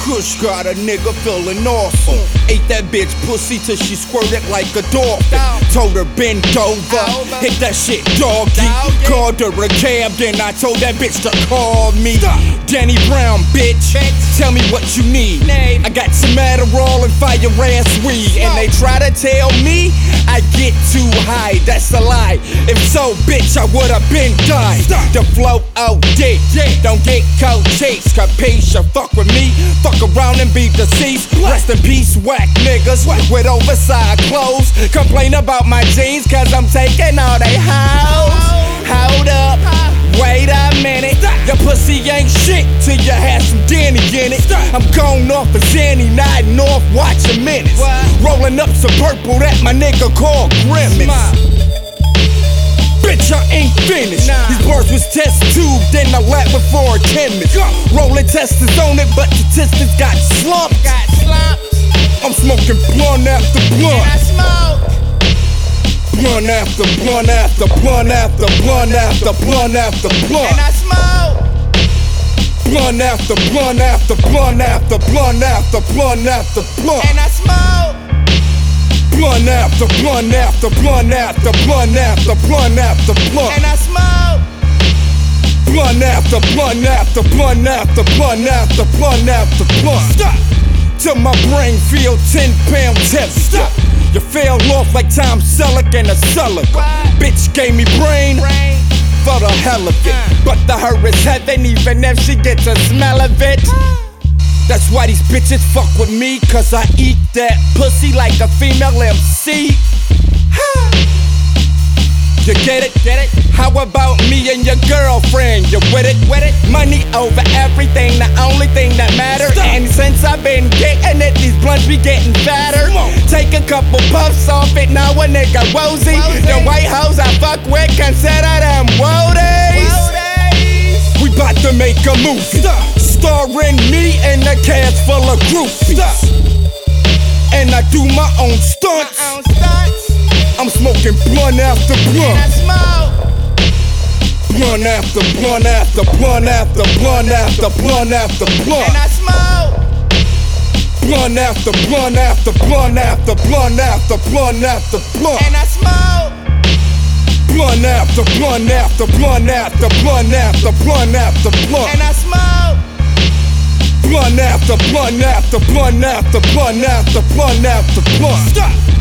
Kush got a nigga feeling awesome. Ate that bitch pussy till she squirted like a dolphin. Told her bend over, hit that shit doggy. Called her a cab, then I told that bitch to call me. Danny Brown, bitch, tell me what you need. I got some Adderall and fire ass weed. And they try to tell me I get too high, that's a lie. If so, bitch, I would've been died. The flow OD, don't get cold chase. Capiche, fuck with me, fuck around and be deceased. Rest in peace, whack niggas with oversized clothes. Complain about my jeans cause I'm taking all they hoes. Hold up, wait a minute. Your pussy ain't shit till you have some Danny in it. I'm going off a Zanny, nodding off, watching minutes. Rolling up some purple that my nigga called Grimace. Bitch, I ain't finished. These bars was test tube, then I lap before a chemist. Rolling testers on it, but the testers got slumped. I'm smoking blunt after blunt. Blunt after blunt after blunt after blunt after blunt after blunt. And I smoke. Blunt after blunt after blunt after blunt after blunt after blunt. And I smoke. Blunt after blunt after blunt after blunt after blunt after blunt. And I smoke. Blunt after blunt after blunt after blunt after blunt after blunt. Stop. Till my brain feel 10-pound test. Stop. You fell off like Tom Selleck in a cellar. Bitch gave me brain for the hell of it. But the her is heaven even if she gets a smell of it. That's why these bitches fuck with me, cause I eat that pussy like a female MC. You get it? How about me and your girlfriend? You with it? Money over everything, the only thing that matters. And since I've been getting it, these blunts be getting fatter. Take a couple puffs off it, now a nigga woozy. The white hoes I fuck with, consider them woadies. We bout to make a movie, starring me and a cast full of groupies. And I do my own stunts. I'm smoking blunt after blunt. And I smoke. Blunt after blunt after blunt after blunt after blunt after blunt. And I smoke. Blunt after blunt after blunt after blunt after blunt after blunt. And I smoke. Blunt after blunt after blunt after blunt after blunt after blunt. And I smoke. Blunt after blunt after blunt after blunt after blunt after blunt. Stop.